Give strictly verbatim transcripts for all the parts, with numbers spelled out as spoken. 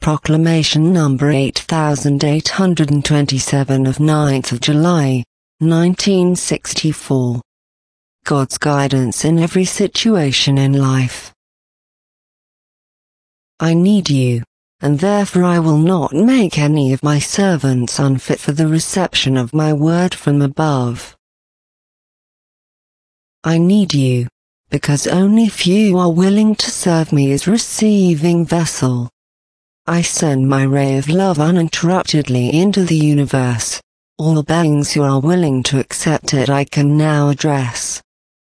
Proclamation number eight thousand eight hundred twenty-seven of ninth of July, nineteen sixty-four. God's guidance in every situation in life. I need you, and therefore I will not make any of my servants unfit for the reception of my word from above. I need you, because only few are willing to serve me as receiving vessel. I send my ray of love uninterruptedly into the universe. All beings who are willing to accept it I can now address.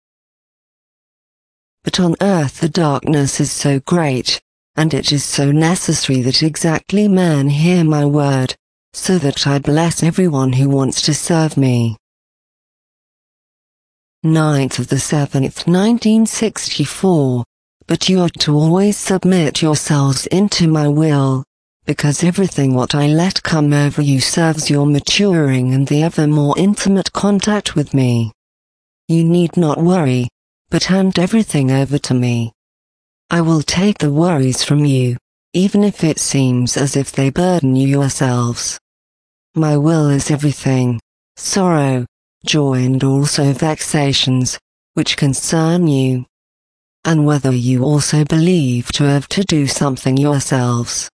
But on earth the darkness is so great, and it is so necessary that exactly men hear my word, so that I bless everyone who wants to serve me. ninth of the seventh, nineteen sixty-four. But you are to always submit yourselves into my will, because everything what I let come over you serves your maturing and the ever more intimate contact with me. You need not worry, but hand everything over to me. I will take the worries from you, even if it seems as if they burden you yourselves. My will is everything, sorrow, joy and also vexations, which concern you. And whether you also believe to have to do something yourselves.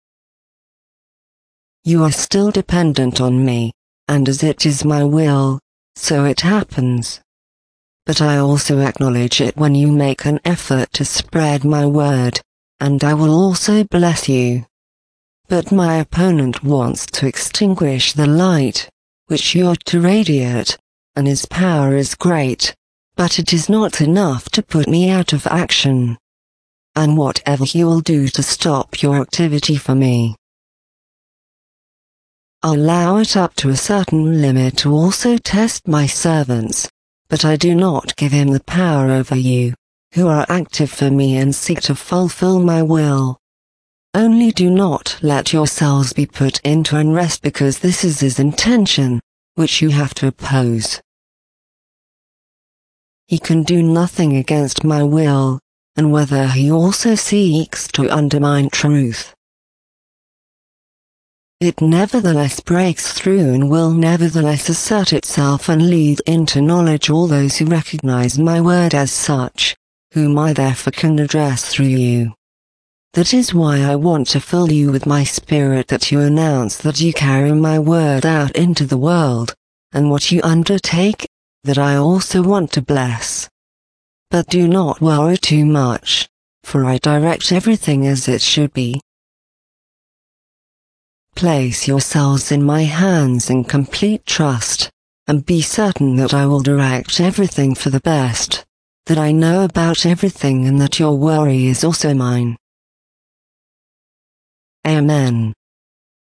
You are still dependent on me, and as it is my will, so it happens. But I also acknowledge it when you make an effort to spread my word, and I will also bless you. But my opponent wants to extinguish the light, which you are to radiate, and his power is great, but it is not enough to put me out of action. And whatever he will do to stop your activity for me, I'll allow it up to a certain limit to also test my servants. But I do not give him the power over you, who are active for me and seek to fulfill my will. Only do not let yourselves be put into unrest because this is his intention, which you have to oppose. He can do nothing against my will, and whether he also seeks to undermine truth. It nevertheless breaks through and will nevertheless assert itself and lead into knowledge all those who recognize my word as such, whom I therefore can address through you. That is why I want to fill you with my spirit, that you announce that you carry my word out into the world, and what you undertake, that I also want to bless. But do not worry too much, for I direct everything as it should be. Place yourselves in my hands in complete trust, and be certain that I will direct everything for the best, that I know about everything and that your worry is also mine. Amen.